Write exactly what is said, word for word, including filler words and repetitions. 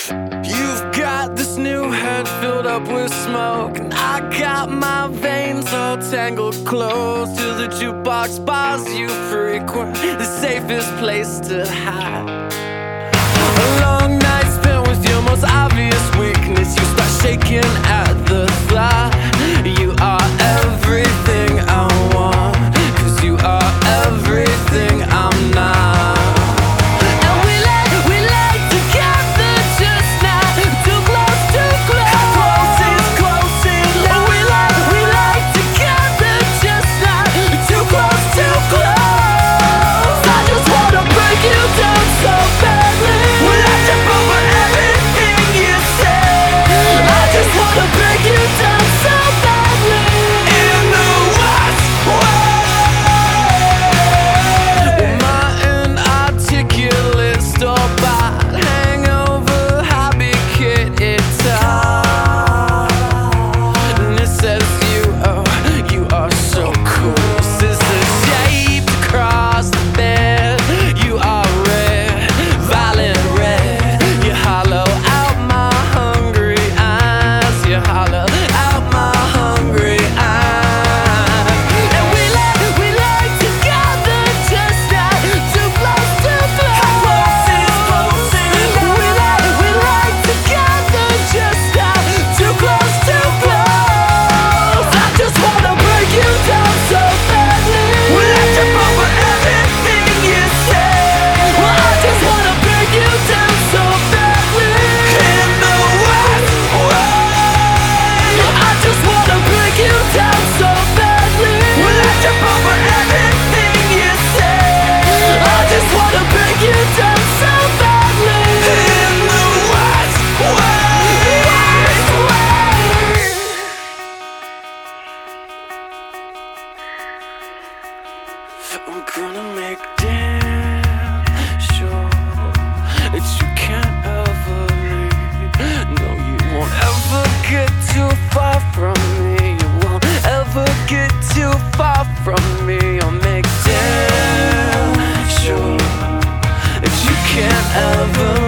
You've got this new head filled up with smoke, and I got my veins all tangled close to the jukebox bars you frequent, the safest place to hide. A long night spent with your most obvious weakness. You start shaking at the thought you are everything I want, 'cause you are everything I'm not. I'm gonna make damn sure that you can't ever leave. No, you won't ever get too far from me. You won't ever get too far from me. I'll make damn sure that you can't ever